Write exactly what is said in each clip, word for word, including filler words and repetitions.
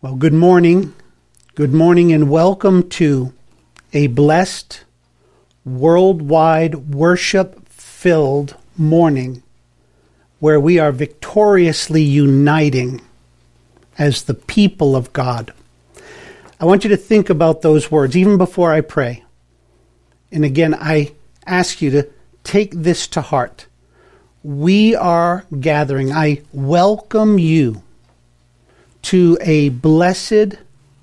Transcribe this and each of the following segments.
Well, good morning. Good morning and welcome to a blessed, worldwide, worship-filled morning where we are victoriously uniting as the people of God. I want you to think about those words even before I pray. And again, I ask you to take this to heart. We are gathering. I welcome you to a blessed,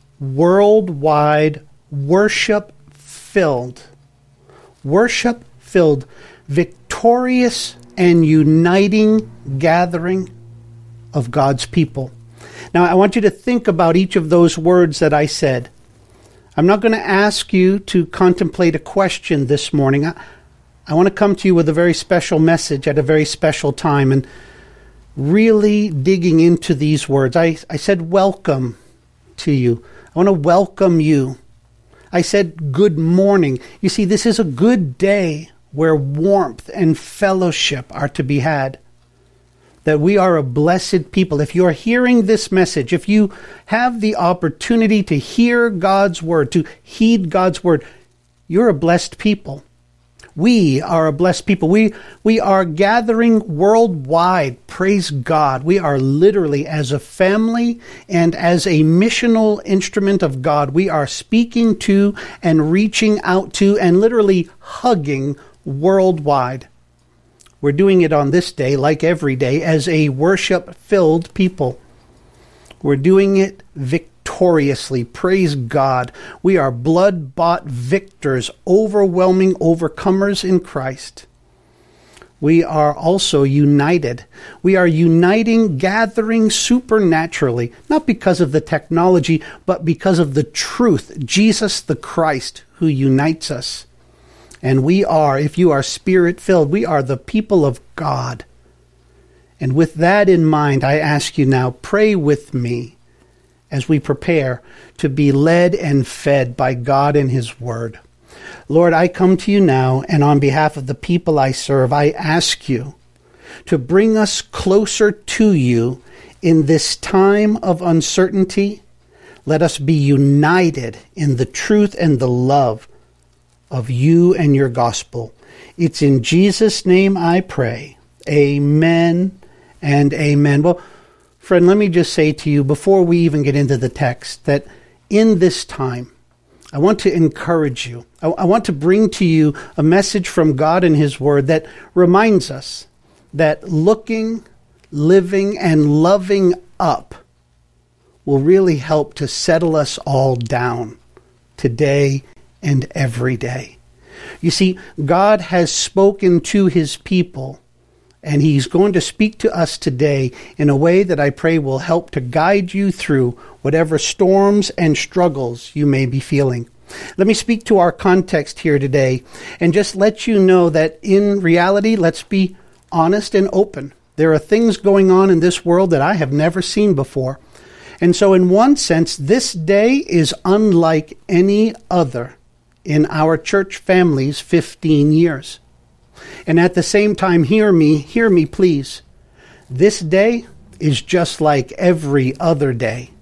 worldwide, worship-filled, worship-filled, victorious and uniting gathering of God's people. Now, I want you to think about each of those words that I said. I'm not going to ask you to contemplate a question this morning. I, I want to come to you with a very special message at a very special time and really digging into these words. I, I said welcome to you. I want to welcome you. I said good morning. You see, this is a good day where warmth and fellowship are to be had. That we are a blessed people. If you're hearing this message, if you have the opportunity to hear God's word, to heed God's word, you're a blessed people. We are a blessed people. We we are gathering worldwide. Praise God. We are literally, as a family and as a missional instrument of God, we are speaking to and reaching out to and literally hugging worldwide. We're doing it on this day, like every day, as a worship-filled people. We're doing it victoriously. Praise God. We are blood-bought victors, overwhelming overcomers in Christ. We are also united. We are uniting, gathering supernaturally, not because of the technology, but because of the truth, Jesus the Christ, who unites us. And we are, if you are spirit-filled, we are the people of God. And with that in mind, I ask you now, pray with me as we prepare to be led and fed by God and His Word. Lord, I come to you now, and on behalf of the people I serve, I ask you to bring us closer to you in this time of uncertainty. Let us be united in the truth and the love of you and your gospel. It's in Jesus' name I pray. Amen and amen. Well, friend, let me just say to you before we even get into the text that in this time, I want to encourage you. I, I want to bring to you a message from God and His Word that reminds us that looking, living, and loving up will really help to settle us all down today and every day. You see, God has spoken to His people, and He's going to speak to us today in a way that I pray will help to guide you through whatever storms and struggles you may be feeling. Let me speak to our context here today and just let you know that in reality, let's be honest and open. There are things going on in this world that I have never seen before. And so in one sense, this day is unlike any other in our church family's fifteen years. And at the same time, hear me, hear me please. This day is just like every other day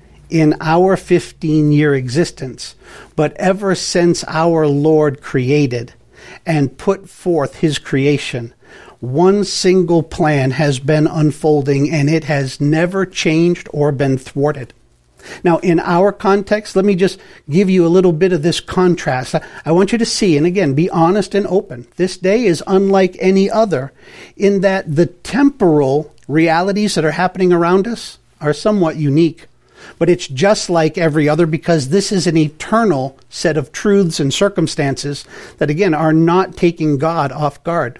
in our fifteen-year existence. But ever since our Lord created and put forth His creation, one single plan has been unfolding, and it has never changed or been thwarted. Now, in our context, let me just give you a little bit of this contrast. I want you to see, and again, be honest and open. This day is unlike any other in that the temporal realities that are happening around us are somewhat unique. But it's just like every other because this is an eternal set of truths and circumstances that, again, are not taking God off guard.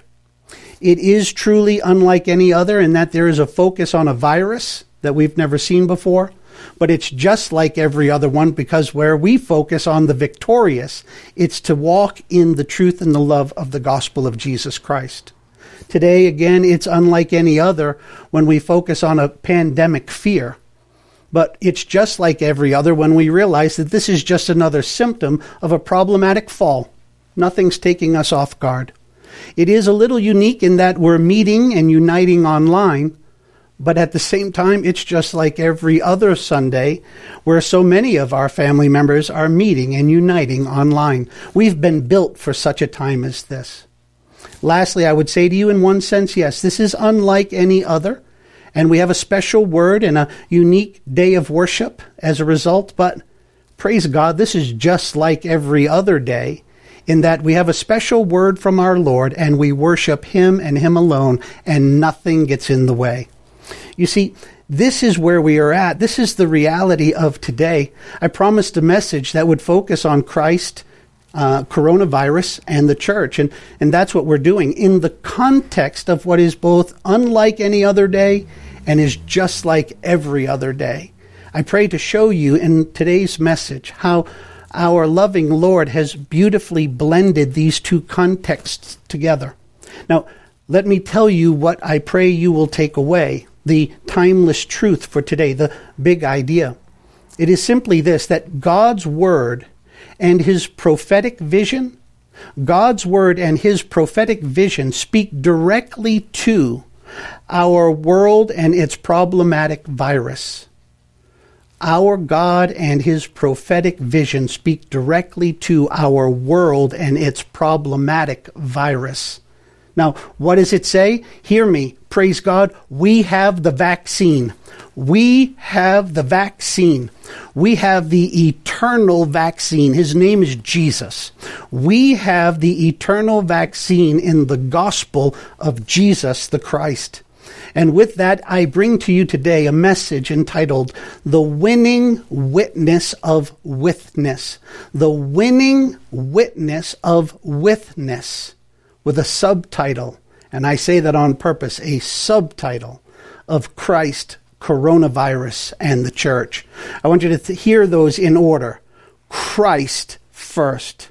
It is truly unlike any other in that there is a focus on a virus that we've never seen before. But it's just like every other one because where we focus on the victorious, it's to walk in the truth and the love of the gospel of Jesus Christ. Today, again, it's unlike any other when we focus on a pandemic fear. But it's just like every other when we realize that this is just another symptom of a problematic fall. Nothing's taking us off guard. It is a little unique in that we're meeting and uniting online, But at the same time, it's just like every other Sunday where so many of our family members are meeting and uniting online. We've been built for such a time as this. Lastly, I would say to you in one sense, yes, this is unlike any other. And we have a special word and a unique day of worship as a result. But praise God, this is just like every other day in that we have a special word from our Lord and we worship Him and Him alone, and nothing gets in the way. You see, this is where we are at. This is the reality of today. I promised a message that would focus on Christ, uh, coronavirus, and the church. And, and that's what we're doing in the context of what is both unlike any other day and is just like every other day. I pray to show you in today's message how our loving Lord has beautifully blended these two contexts together. Now, let me tell you what I pray you will take away, the timeless truth for today, the big idea. It is simply this, that God's word and His prophetic vision, God's word and His prophetic vision speak directly to our world and its problematic virus. Our God and His prophetic vision speak directly to our world and its problematic virus. Now, what does it say? Hear me. Praise God. We have the vaccine. We have the vaccine. We have the eternal vaccine. His name is Jesus. We have the eternal vaccine in the gospel of Jesus the Christ. And with that, I bring to you today a message entitled, The Winning Witness of Witness. The Winning Witness of Witness, with a subtitle, and I say that on purpose, a subtitle of Christ, coronavirus, and the church. I want you to th- hear those in order. Christ first.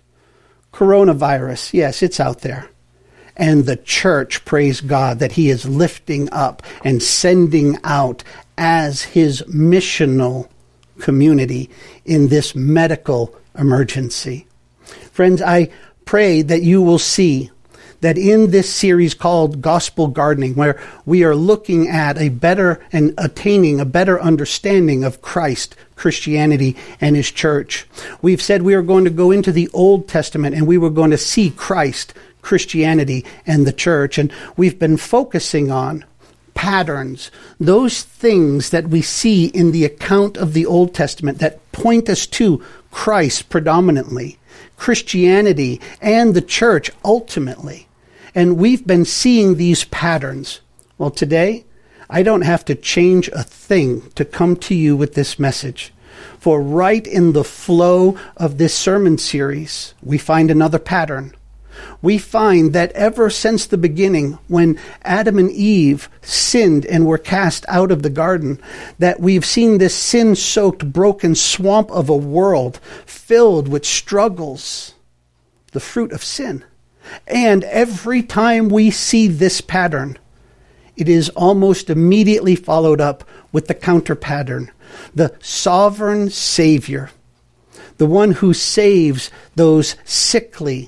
Coronavirus, yes, it's out there. And the church, praise God, that He is lifting up and sending out as His missional community in this medical emergency. Friends, I pray that you will see that in this series called Gospel Gardening, where we are looking at a better and attaining a better understanding of Christ, Christianity, and His church, we've said we are going to go into the Old Testament and we were going to see Christ, Christianity, and the church. And we've been focusing on patterns, those things that we see in the account of the Old Testament that point us to Christ predominantly, Christianity, and the church ultimately. And we've been seeing these patterns. Well, today, I don't have to change a thing to come to you with this message. For right in the flow of this sermon series, we find another pattern. We find that ever since the beginning, when Adam and Eve sinned and were cast out of the garden, that we've seen this sin-soaked, broken swamp of a world filled with struggles, the fruit of sin. And every time we see this pattern, it is almost immediately followed up with the counter pattern, the sovereign Savior, the one who saves those sickly,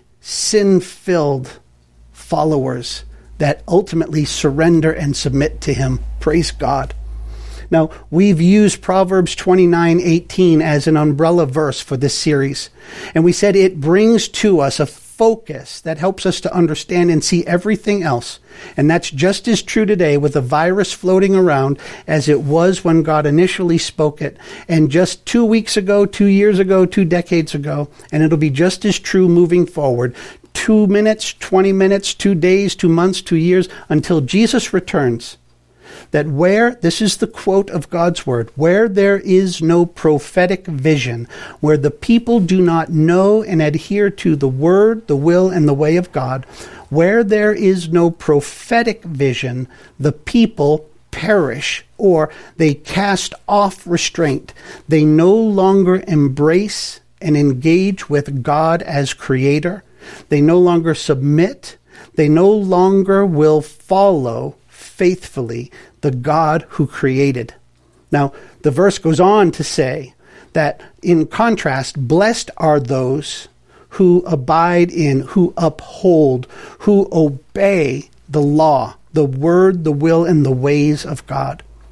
sin-filled followers that ultimately surrender and submit to Him. Praise God. Now, we've used Proverbs twenty-nine eighteen as an umbrella verse for this series. And we said it brings to us a focus that helps us to understand and see everything else. And that's just as true today with the virus floating around as it was when God initially spoke it. And just two weeks ago, two years ago, two decades ago. And it'll be just as true moving forward. Two minutes, twenty minutes, two days, two months, two years, until Jesus returns. That where, this is the quote of God's word, where there is no prophetic vision, where the people do not know and adhere to the word, the will, and the way of God, where there is no prophetic vision, the people perish, or they cast off restraint. They no longer embrace and engage with God as creator. They no longer submit. They no longer will follow faithfully the God who created. Now, the verse goes on to say that, in contrast, blessed are those who abide in, who uphold, who obey the law, the word, the will, and the ways of God.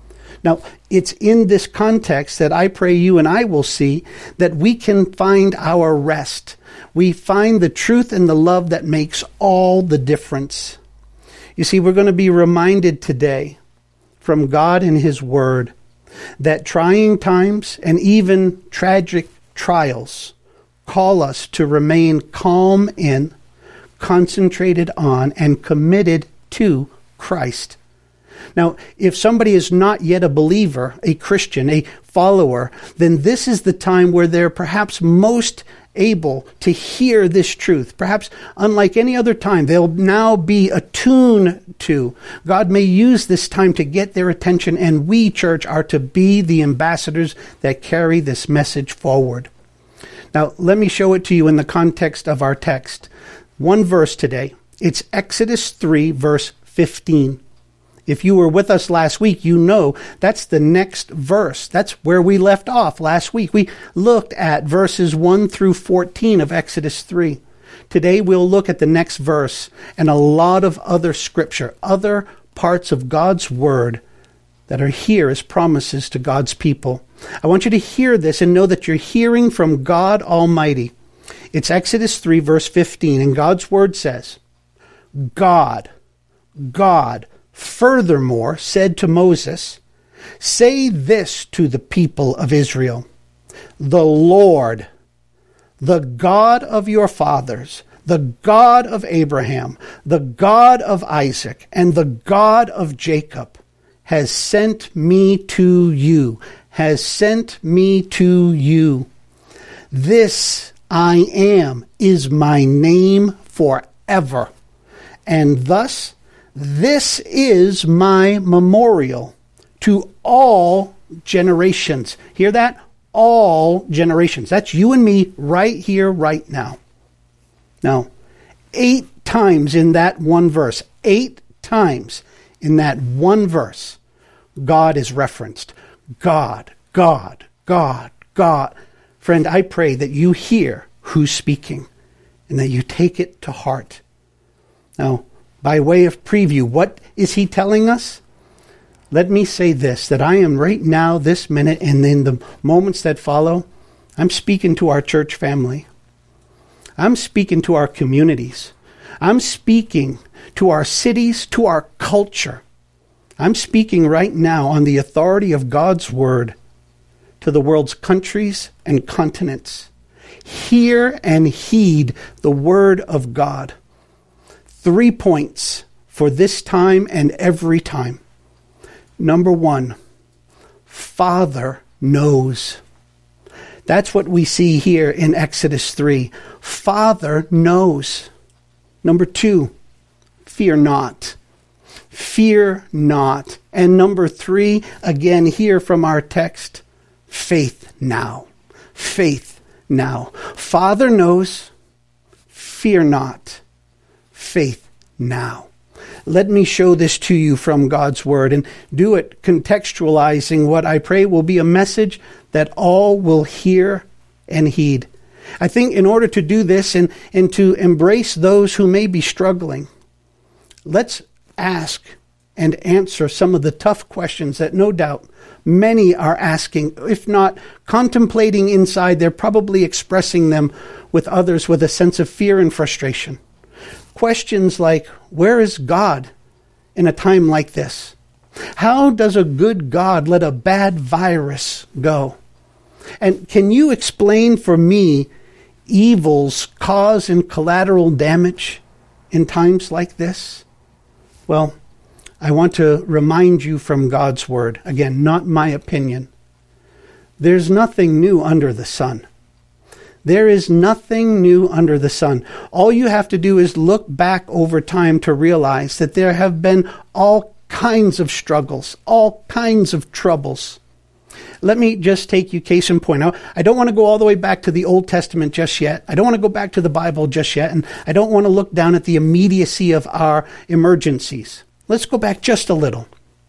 Now, it's in this context that I pray you and I will see that we can find our rest. We find the truth and the love that makes all the difference. You see, we're going to be reminded today from God and His Word that trying times and even tragic trials call us to remain calm in, concentrated on, and committed to Christ. Now, if somebody is not yet a believer, a Christian, a follower, then this is the time where they're perhaps most able to hear this truth. Perhaps unlike any other time, they'll now be attuned to. God may use this time to get their attention, and we, church, are to be the ambassadors that carry this message forward. Now, let me show it to you in the context of our text. One verse today. It's Exodus three, verse fifteen. If you were with us last week, you know that's the next verse. That's where we left off last week. We looked at verses one through fourteen of Exodus three. Today we'll look at the next verse and a lot of other scripture, other parts of God's Word that are here as promises to God's people. I want you to hear this and know that you're hearing from God Almighty. It's Exodus three, verse fifteen, and God's Word says, God, God, furthermore said to Moses, say this to the people of Israel, the Lord, the God of your fathers, the God of Abraham, the God of Isaac, and the God of Jacob, has sent me to you, has sent me to you. This I am is my name forever, and thus this is my memorial to all generations. Hear that? All generations. That's you and me right here, right now. Now, eight times in that one verse, eight times in that one verse, God is referenced. God, God, God, God. Friend, I pray that you hear who's speaking and that you take it to heart. Now, by way of preview, what is he telling us? Let me say this, that I am right now, this minute, and in the moments that follow, I'm speaking to our church family. I'm speaking to our communities. I'm speaking to our cities, to our culture. I'm speaking right now on the authority of God's Word to the world's countries and continents. Hear and heed the Word of God. Three points for this time and every time. Number one, Father knows. That's what we see here in Exodus three. Father knows. Number two, fear not. Fear not. And number three, again here from our text, faith now. Faith now. Father knows, fear not. Faith now. Let me show this to you from God's Word and do it contextualizing what I pray will be a message that all will hear and heed. I think in order to do this and, and to embrace those who may be struggling, let's ask and answer some of the tough questions that no doubt many are asking. If not contemplating inside, they're probably expressing them with others with a sense of fear and frustration. Questions like, where is God in a time like this? How does a good God let a bad virus go? And can you explain for me evil's cause and collateral damage in times like this? Well, I want to remind you from God's Word, again, not my opinion. There's nothing new under the sun. There is nothing new under the sun. All you have to do is look back over time to realize that there have been all kinds of struggles, all kinds of troubles. Let me just take you case in point. Now, I don't want to go all the way back to the Old Testament just yet. I don't want to go back to the Bible just yet. And I don't want to look down at the immediacy of our emergencies. Let's go back just a little.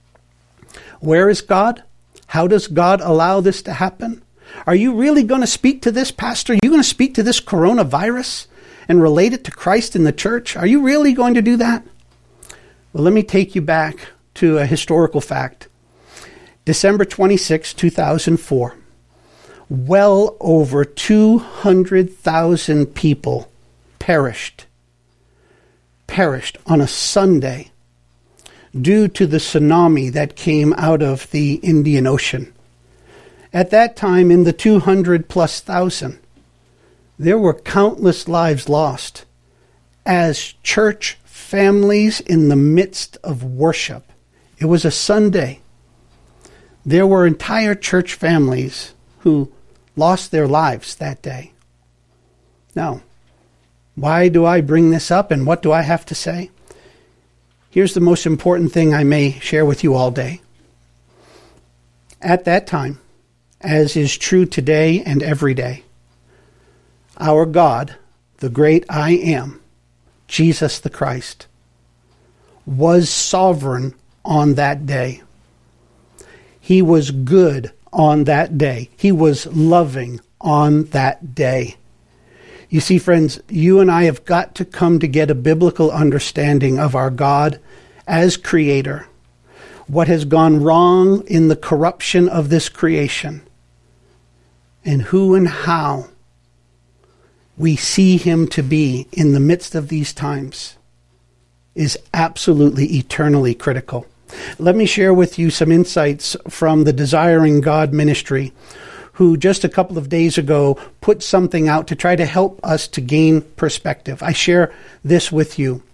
Where is God? How does God allow this to happen? Are you really going to speak to this, Pastor? Are you going to speak to this coronavirus and relate it to Christ in the church? Are you really going to do that? Well, let me take you back to a historical fact. December twenty-sixth, two thousand four. Well over two hundred thousand people perished. Perished on a Sunday due to the tsunami that came out of the Indian Ocean. At that time, in the two hundred plus thousand, there were countless lives lost as church families in the midst of worship. It was a Sunday. There were entire church families who lost their lives that day. Now, why do I bring this up and what do I have to say? Here's the most important thing I may share with you all day. At that time, as is true today and every day, our God, the great I Am, Jesus the Christ, was sovereign on that day. He was good on that day. He was loving on that day. You see, friends, you and I have got to come to get a biblical understanding of our God as creator, what has gone wrong in the corruption of this creation, and who and how we see him to be in the midst of these times is absolutely eternally critical. Let me share with you some insights from the Desiring God ministry, who just a couple of days ago put something out to try to help us to gain perspective. I share this with you.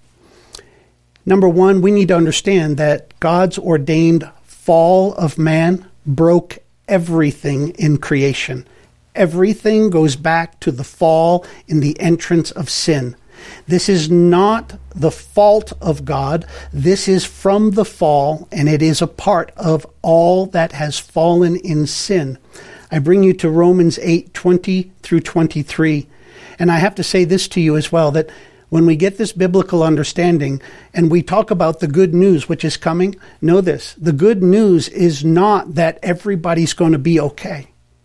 Number one, we need to understand that God's ordained fall of man broke everything in creation. Everything goes back to the fall in the entrance of sin. This is not the fault of God. This is from the fall, and it is a part of all that has fallen in sin. I bring you to Romans eight, twenty through twenty-three. And I have to say this to you as well, that when we get this biblical understanding and we talk about the good news which is coming, know this, the good news is not that everybody's going to be okay.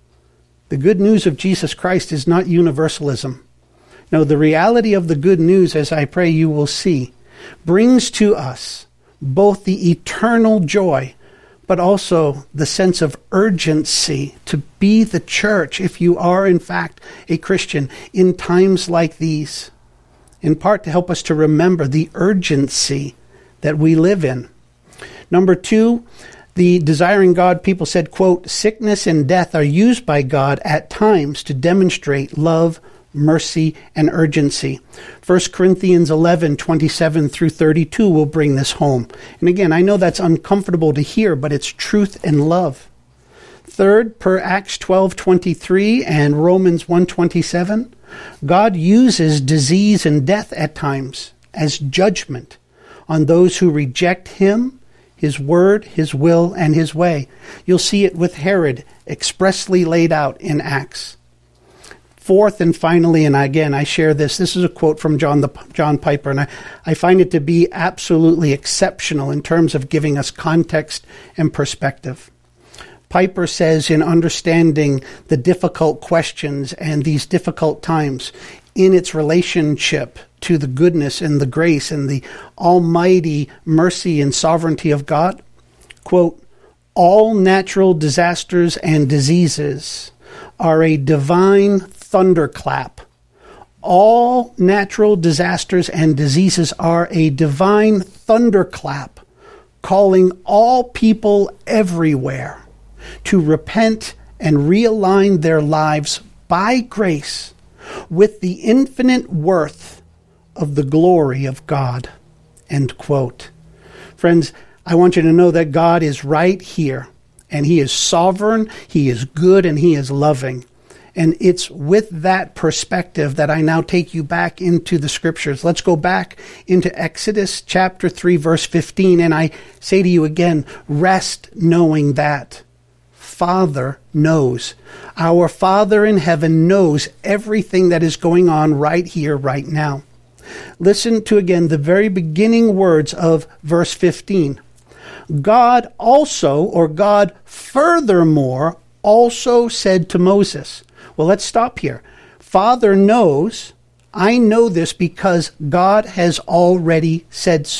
The good news of Jesus Christ is not universalism. No, the reality of the good news, as I pray you will see, brings to us both the eternal joy, but also the sense of urgency to be the church, if you are in fact a Christian, in times like these, in part to help us to remember the urgency that we live in. Number two, the Desiring God people said, quote, sickness and death are used by God at times to demonstrate love, mercy, and urgency. First Corinthians eleven, twenty-seven through thirty-two will bring this home. And again, I know that's uncomfortable to hear, but it's truth and love. Third, per Acts twelve, twenty-three and Romans one, twenty-seven, God uses disease and death at times as judgment on those who reject him, his word, his will, and his way. You'll see it with Herod expressly laid out in Acts. Fourth and finally, and again, I share this. This is a quote from John the John Piper, and I, I find it to be absolutely exceptional in terms of giving us context and perspective. Piper says, in understanding the difficult questions and these difficult times in its relationship to the goodness and the grace and the almighty mercy and sovereignty of God, quote, all natural disasters and diseases are a divine thunderclap. All natural disasters and diseases are a divine thunderclap, calling all people everywhere to repent and realign their lives by grace with the infinite worth of the glory of God. End quote. Friends, I want you to know that God is right here, and he is sovereign, he is good, and he is loving. And it's with that perspective that I now take you back into the scriptures. Let's go back into Exodus chapter three, verse fifteen. And I say to you again, rest knowing that Father knows. Our Father in heaven knows everything that is going on right here, right now. Listen to again the very beginning words of verse fifteen. God also, or God furthermore, also said to Moses. Well, let's stop here. Father knows. I know this because God has already said so.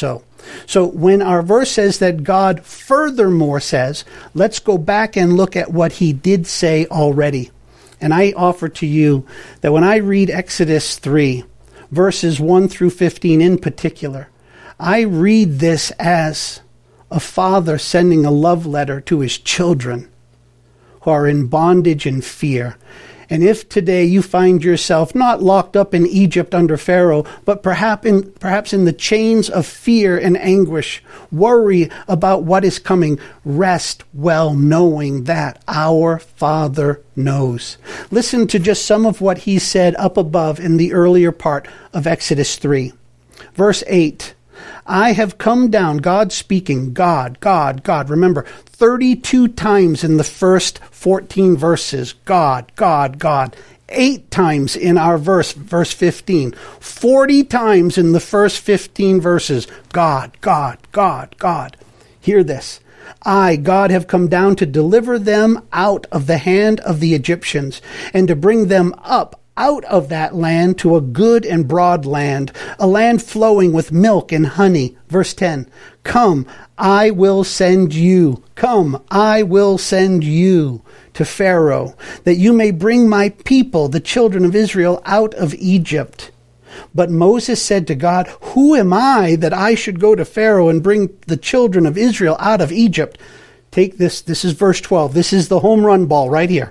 So when our verse says that God furthermore says, let's go back and look at what he did say already. And I offer to you that when I read Exodus three, verses one through fifteen in particular, I read this as a father sending a love letter to his children who are in bondage and fear. And if today you find yourself not locked up in Egypt under Pharaoh, but perhaps in, perhaps in the chains of fear and anguish, worry about what is coming, rest well knowing that our Father knows. Listen to just some of what he said up above in the earlier part of Exodus three. Verse eight, I have come down, God speaking, God, God, God. Remember, thirty-two times in the first fourteen verses, God, God, God. Eight times in our verse, verse fifteen. forty times in the first fifteen verses, God, God, God, God. Hear this. I, God, have come down to deliver them out of the hand of the Egyptians and to bring them up out of that land to a good and broad land, a land flowing with milk and honey. Verse ten, come, I will send you. Come, I will send you to Pharaoh, that you may bring my people, the children of Israel, out of Egypt. But Moses said to God, who am I that I should go to Pharaoh and bring the children of Israel out of Egypt? Take this, this is verse twelve. This is the home run ball right here.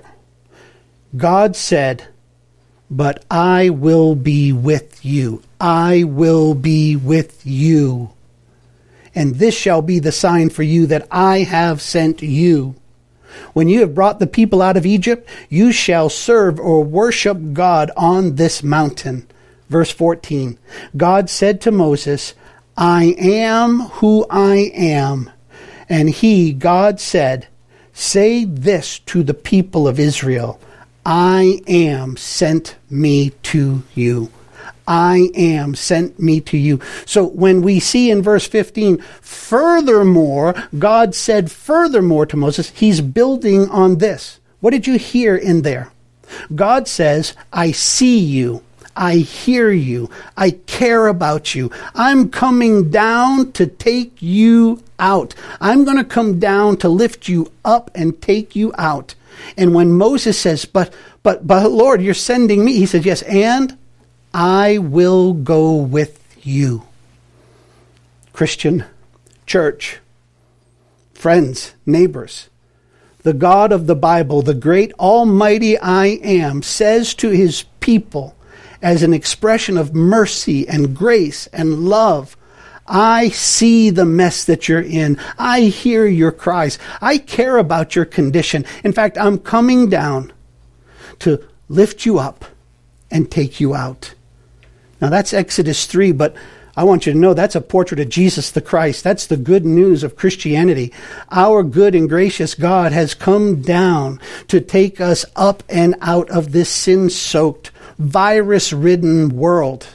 God said, but I will be with you. I will be with you. And this shall be the sign for you that I have sent you. When you have brought the people out of Egypt, you shall serve or worship God on this mountain. Verse fourteen, God said to Moses, I am who I am. And he, God, said, say this to the people of Israel, I am sent me to you. I am sent me to you. So when we see in verse fifteen, furthermore, God said furthermore to Moses, he's building on this. What did you hear in there? God says, I see you. I hear you. I care about you. I'm coming down to take you out. I'm going to come down to lift you up and take you out. And when Moses says, but, but, but Lord, you're sending me. He says, yes, and I will go with you. Christian, church, friends, neighbors, the God of the Bible, the great almighty I am, says to his people as an expression of mercy and grace and love, I see the mess that you're in. I hear your cries. I care about your condition. In fact, I'm coming down to lift you up and take you out. Now that's Exodus three, but I want you to know that's a portrait of Jesus the Christ. That's the good news of Christianity. Our good and gracious God has come down to take us up and out of this sin-soaked, virus-ridden world.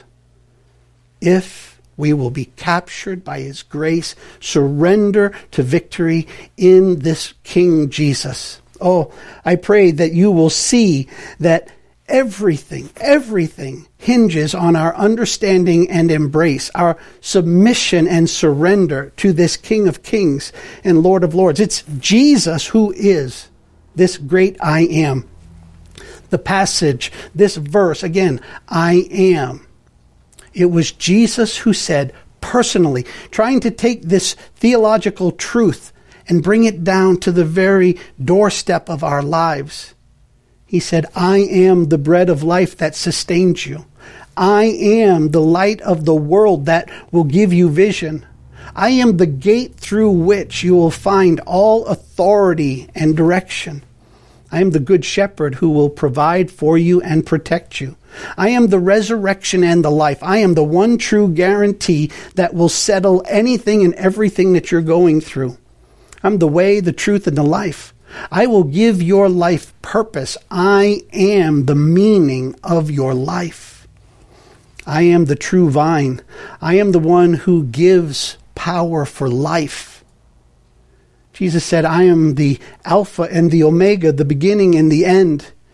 If we will be captured by his grace, surrender to victory in this King Jesus. Oh, I pray that you will see that everything, everything hinges on our understanding and embrace, our submission and surrender to this King of Kings and Lord of Lords. It's Jesus who is this great I am. The passage, this verse, again, I am. It was Jesus who said personally, trying to take this theological truth and bring it down to the very doorstep of our lives. He said, I am the bread of life that sustains you. I am the light of the world that will give you vision. I am the gate through which you will find all authority and direction. I am the good shepherd who will provide for you and protect you. I am the resurrection and the life. I am the one true guarantee that will settle anything and everything that you're going through. I'm the way, the truth, and the life. I will give your life purpose. I am the meaning of your life. I am the true vine. I am the one who gives power for life. Jesus said, I am the Alpha and the Omega, the beginning and the end.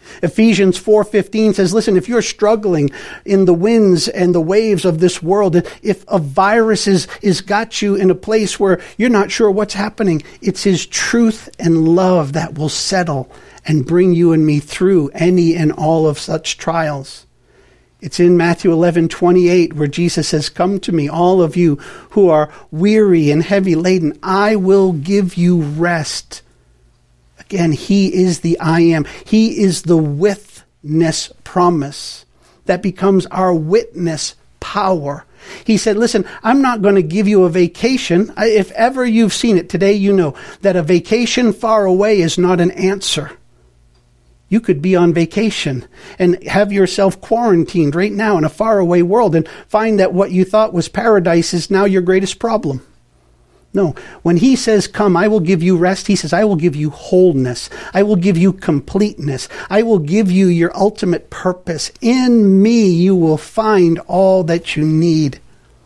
Ephesians four fifteen says, listen, if you're struggling in the winds and the waves of this world, if a virus is, is got you in a place where you're not sure what's happening, it's his truth and love that will settle and bring you and me through any and all of such trials. It's in Matthew eleven twenty-eight where Jesus says, come to me, all of you who are weary and heavy laden. I will give you rest. Again, he is the I am. He is the witness promise that becomes our witness power. He said, listen, I'm not going to give you a vacation. If ever you've seen it, today you know that a vacation far away is not an answer. You could be on vacation and have yourself quarantined right now in a faraway world and find that what you thought was paradise is now your greatest problem. No, when he says, come, I will give you rest, he says, I will give you wholeness. I will give you completeness. I will give you your ultimate purpose. In me, you will find all that you need.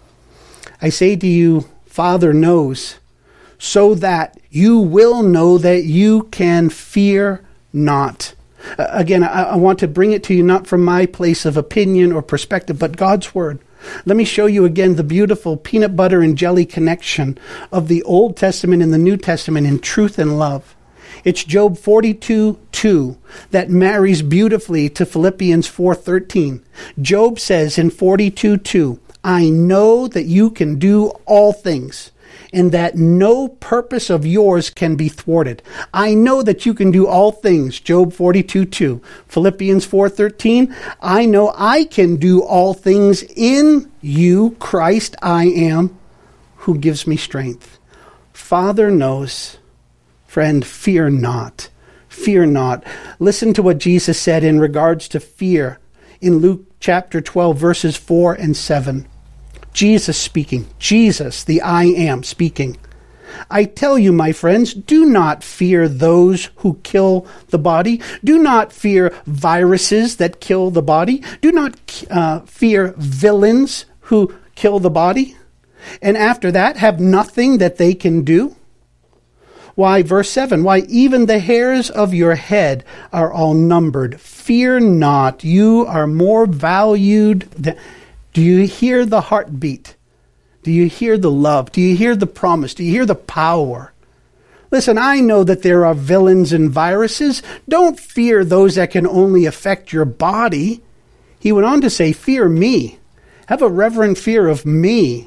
I say to you, Father knows, so that you will know that you can fear not. Uh, again, I, I want to bring it to you not from my place of opinion or perspective, but God's word. Let me show you again the beautiful peanut butter and jelly connection of the Old Testament and the New Testament in truth and love. It's Job forty-two two that marries beautifully to Philippians four thirteen. Job says in forty-two two, I know that you can do all things, and that no purpose of yours can be thwarted. I know that you can do all things, Job forty-two two. Philippians four thirteen, I know I can do all things in you, Christ I am, who gives me strength. Father knows. Friend, fear not. Fear not. Listen to what Jesus said in regards to fear in Luke chapter twelve, verses four and seven. Jesus speaking. Jesus, the I am, speaking. I tell you, my friends, do not fear those who kill the body. Do not fear viruses that kill the body. Do not uh, fear villains who kill the body. And after that, have nothing that they can do. Why, verse seven, why, even the hairs of your head are all numbered. Fear not, you are more valued than... Do you hear the heartbeat? Do you hear the love? Do you hear the promise? Do you hear the power? Listen, I know that there are villains and viruses. Don't fear those that can only affect your body. He went on to say, fear me. Have a reverent fear of me.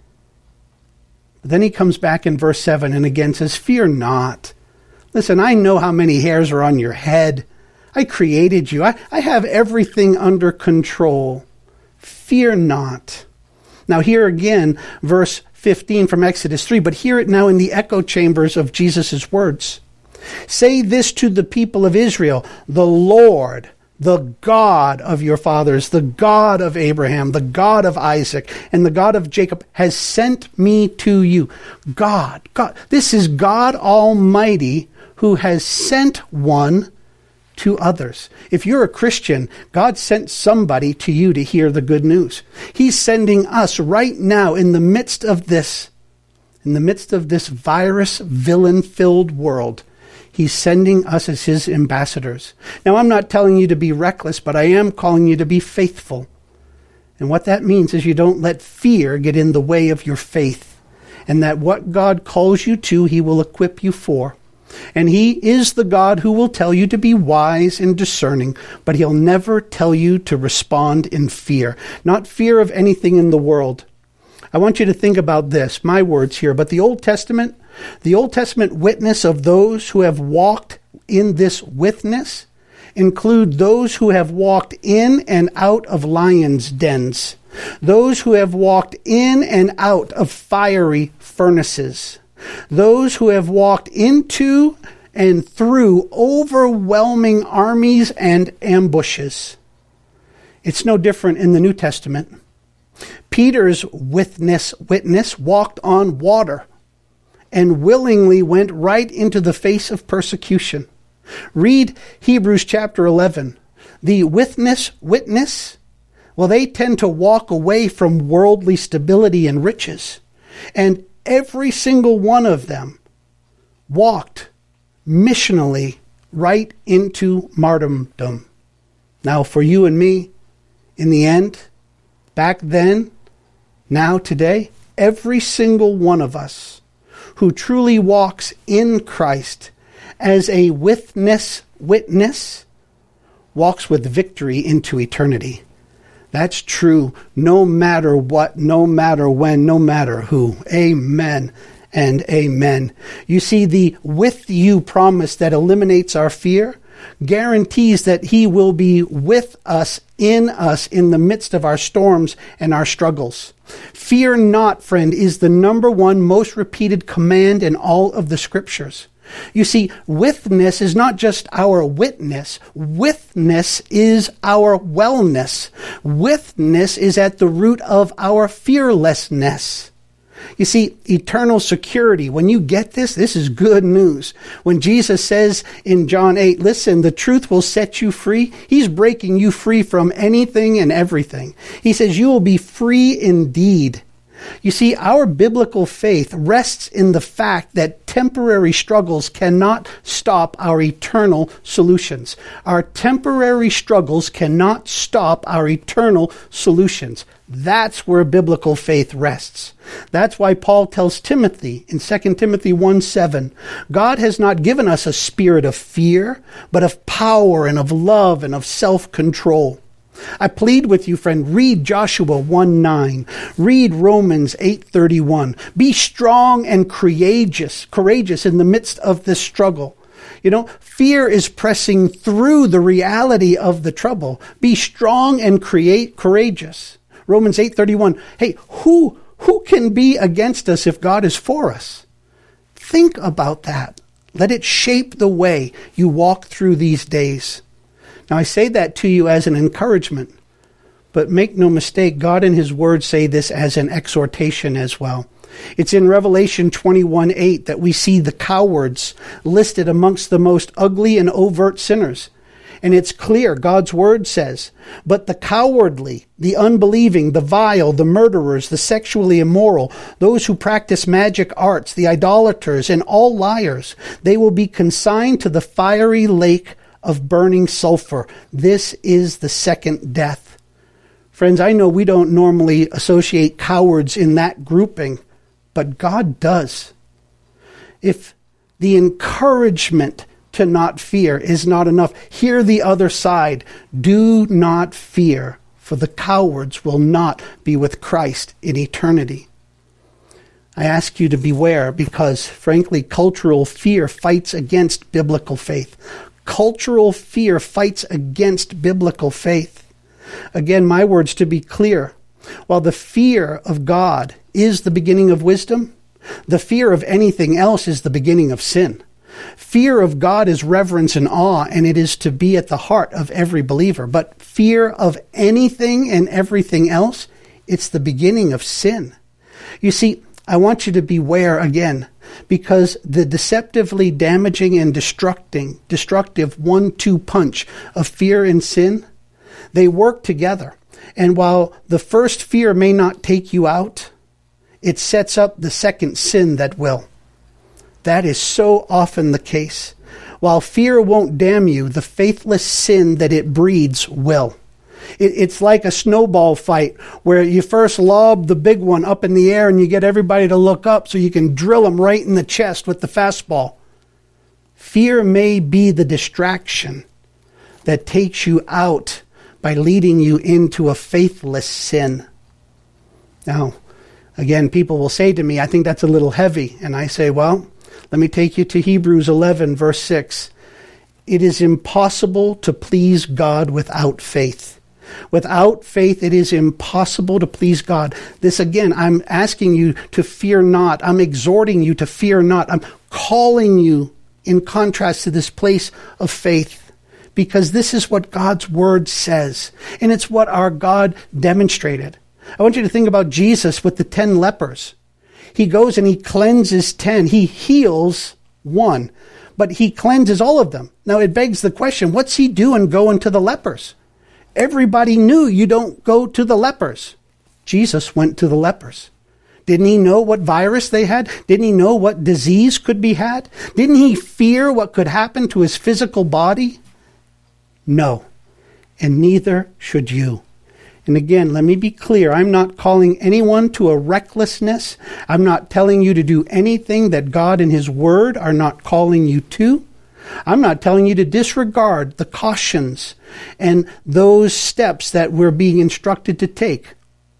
But then he comes back in verse seven and again says, fear not. Listen, I know how many hairs are on your head. I created you. I, I have everything under control. Fear not. Now here again, verse fifteen from Exodus three, but hear it now in the echo chambers of Jesus' words. Say this to the people of Israel, the Lord, the God of your fathers, the God of Abraham, the God of Isaac, and the God of Jacob has sent me to you. God, God, this is God Almighty who has sent one to others. If you're a Christian, God sent somebody to you to hear the good news. He's sending us right now in the midst of this, in the midst of this virus, villain-filled world. He's sending us as his ambassadors. Now, I'm not telling you to be reckless, but I am calling you to be faithful. And what that means is you don't let fear get in the way of your faith. And that what God calls you to, he will equip you for. And he is the God who will tell you to be wise and discerning, but he'll never tell you to respond in fear. Not fear of anything in the world. I want you to think about this, my words here, but the Old Testament, the Old Testament witness of those who have walked in this witness include those who have walked in and out of lions' dens, those who have walked in and out of fiery furnaces, those who have walked into and through overwhelming armies and ambushes. It's no different in the New Testament. Peter's witness, witness walked on water and willingly went right into the face of persecution. Read Hebrews chapter eleven. The witness, witness, well, they tend to walk away from worldly stability and riches. And every single one of them walked missionally right into martyrdom. Now, for you and me, in the end, back then, now, today, every single one of us who truly walks in Christ as a witness, witness, walks with victory into eternity. That's true no matter what, no matter when, no matter who. Amen and amen. You see, the with you promise that eliminates our fear guarantees that he will be with us, in us, in the midst of our storms and our struggles. Fear not, friend, is the number one most repeated command in all of the scriptures. You see, witness is not just our witness. Witness is our wellness. Witness is at the root of our fearlessness. You see, eternal security, when you get this, this is good news. When Jesus says in John eight, listen, the truth will set you free, he's breaking you free from anything and everything. He says you will be free indeed. You see, our biblical faith rests in the fact that temporary struggles cannot stop our eternal solutions. Our temporary struggles cannot stop our eternal solutions. That's where biblical faith rests. That's why Paul tells Timothy in Second Timothy one seven, God has not given us a spirit of fear, but of power and of love and of self-control. I plead with you, friend, read Joshua one nine. Read Romans eight thirty-one. Be strong and courageous, courageous in the midst of this struggle. You know, fear is pressing through the reality of the trouble. Be strong and create courageous. Romans eight thirty-one. Hey, who who can be against us if God is for us? Think about that. Let it shape the way you walk through these days. Now, I say that to you as an encouragement, but make no mistake, God and his word say this as an exhortation as well. It's in Revelation twenty-one eight that we see the cowards listed amongst the most ugly and overt sinners. And it's clear, God's word says, but the cowardly, the unbelieving, the vile, the murderers, the sexually immoral, those who practice magic arts, the idolaters, and all liars, they will be consigned to the fiery lake of burning sulfur. This is the second death. Friends, I know we don't normally associate cowards in that grouping, but God does. If the encouragement to not fear is not enough, hear the other side. Do not fear, for the cowards will not be with Christ in eternity. I ask you to beware because, frankly, cultural fear fights against biblical faith. Cultural fear fights against biblical faith. Again, my words to be clear. While the fear of God is the beginning of wisdom, the fear of anything else is the beginning of sin. Fear of God is reverence and awe, and it is to be at the heart of every believer. But fear of anything and everything else, it's the beginning of sin. You see, I want you to beware again, because the deceptively damaging and destructing, destructive one two punch of fear and sin, they work together. And while the first fear may not take you out, it sets up the second sin that will. That is so often the case. While fear won't damn you, the faithless sin that it breeds will. It, it's like a snowball fight where you first lob the big one up in the air and you get everybody to look up so you can drill them right in the chest with the fastball. Fear may be the distraction that takes you out by leading you into a faithless sin. Now, again, people will say to me, I think that's a little heavy. And I say, well, let me take you to Hebrews eleven, verse six. It is impossible to please God without faith. Without faith, it is impossible to please God. This, again, I'm asking you to fear not. I'm exhorting you to fear not. I'm calling you in contrast to this place of faith, because this is what God's word says, and it's what our God demonstrated. I want you to think about Jesus with the ten lepers. He goes and he cleanses ten. He heals one, but he cleanses all of them. Now it begs the question, what's he doing going to the lepers? Everybody knew you don't go to the lepers. Jesus went to the lepers. Didn't he know what virus they had? Didn't he know what disease could be had? Didn't he fear what could happen to his physical body? No, and neither should you. And again, let me be clear. I'm not calling anyone to a recklessness. I'm not telling you to do anything that God and his word are not calling you to. I'm not telling you to disregard the cautions and those steps that we're being instructed to take,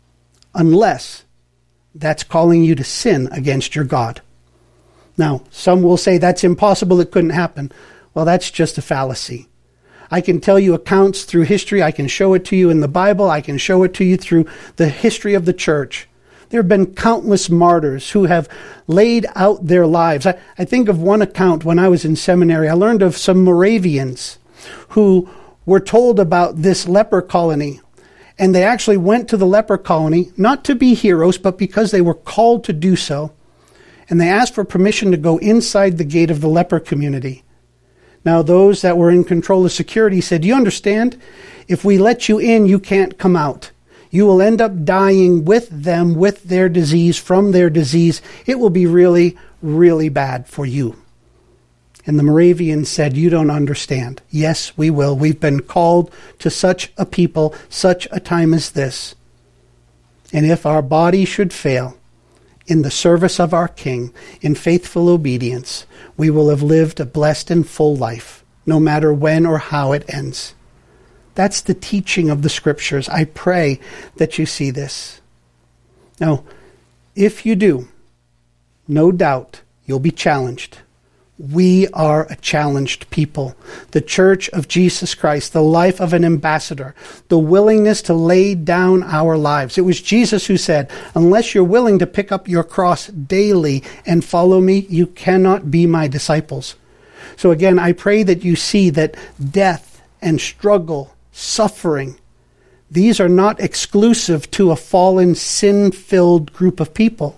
unless that's calling you to sin against your God. Now, some will say that's impossible, it couldn't happen. Well, that's just a fallacy. I can tell you accounts through history. I can show it to you in the Bible. I can show it to you through the history of the church. There have been countless martyrs who have laid out their lives. I, I think of one account when I was in seminary. I learned of some Moravians who were told about this leper colony. And they actually went to the leper colony, not to be heroes, but because they were called to do so. And they asked for permission to go inside the gate of the leper community. Now, those that were in control of security said, "You understand? If we let you in, you can't come out. You will end up dying with them, with their disease, from their disease. It will be really, really bad for you." And the Moravians said, "You don't understand. Yes, we will. We've been called to such a people, such a time as this. And if our body should fail in the service of our King, in faithful obedience, we will have lived a blessed and full life, no matter when or how it ends." That's the teaching of the Scriptures. I pray that you see this. Now, if you do, no doubt you'll be challenged. We are a challenged people. The Church of Jesus Christ, the life of an ambassador, the willingness to lay down our lives. It was Jesus who said, "Unless you're willing to pick up your cross daily and follow me, you cannot be my disciples." So again, I pray that you see that death and struggle, suffering, these are not exclusive to a fallen, sin-filled group of people.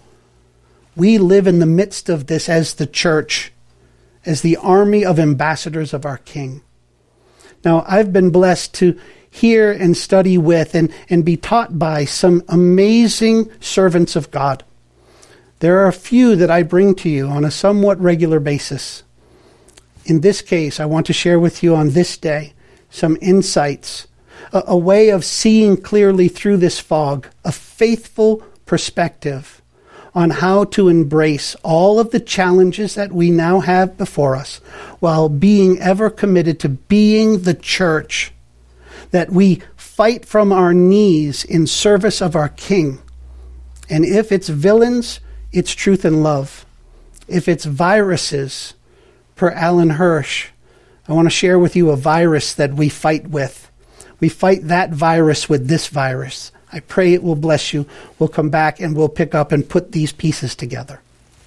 We live in the midst of this as the church, as the army of ambassadors of our King. Now, I've been blessed to hear and study with and, and be taught by some amazing servants of God. There are a few that I bring to you on a somewhat regular basis. In this case, I want to share with you on this day some insights, a, a way of seeing clearly through this fog, a faithful perspective on how to embrace all of the challenges that we now have before us, while being ever committed to being the church, that we fight from our knees in service of our King. And if it's villains, it's truth and love. If it's viruses, per Alan Hirsch, I want to share with you a virus that we fight with. We fight that virus with this virus. I pray it will bless you. We'll come back and we'll pick up and put these pieces together.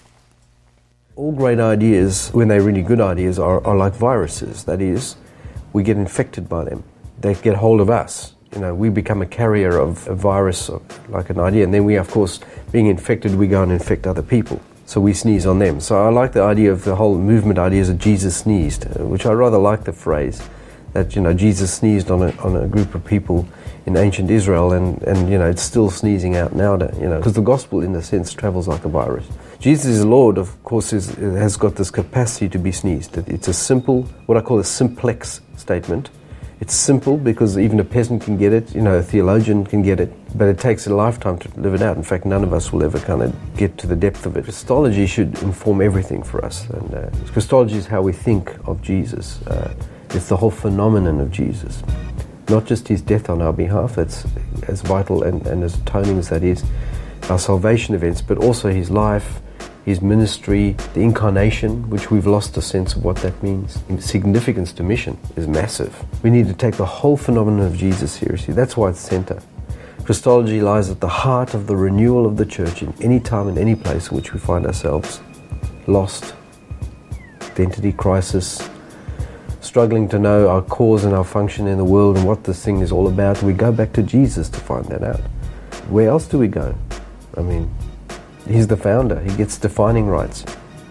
All great ideas, when they're really good ideas, are, are like viruses. That is, we get infected by them. They get hold of us. You know, we become a carrier of a virus, like an idea, and then we, of course, being infected, we go and infect other people. So we sneeze on them. So I like the idea of the whole movement ideas that Jesus sneezed, which I rather like the phrase that, you know, Jesus sneezed on a, on a group of people in ancient Israel, and, and you know, it's still sneezing out now, you know, because the gospel, in a sense, travels like a virus. Jesus is Lord, of course, is, has got this capacity to be sneezed. It's a simple, what I call a simplex statement. It's simple because even a peasant can get it, you know, a theologian can get it, but it takes a lifetime to live it out. In fact, none of us will ever kind of get to the depth of it. Christology should inform everything for us. And uh, Christology is how we think of Jesus. Uh, it's the whole phenomenon of Jesus. Not just his death on our behalf, that's as vital and, and as atoning as that is, our salvation events, but also his life, his ministry, the incarnation, which we've lost a sense of what that means. Significance to mission is massive. We need to take the whole phenomenon of Jesus seriously. That's why it's center. Christology lies at the heart of the renewal of the church in any time and any place in which we find ourselves lost, identity crisis, struggling to know our cause and our function in the world and what this thing is all about. We go back to Jesus to find that out. Where else do we go? I mean, he's the founder. He gets defining rights.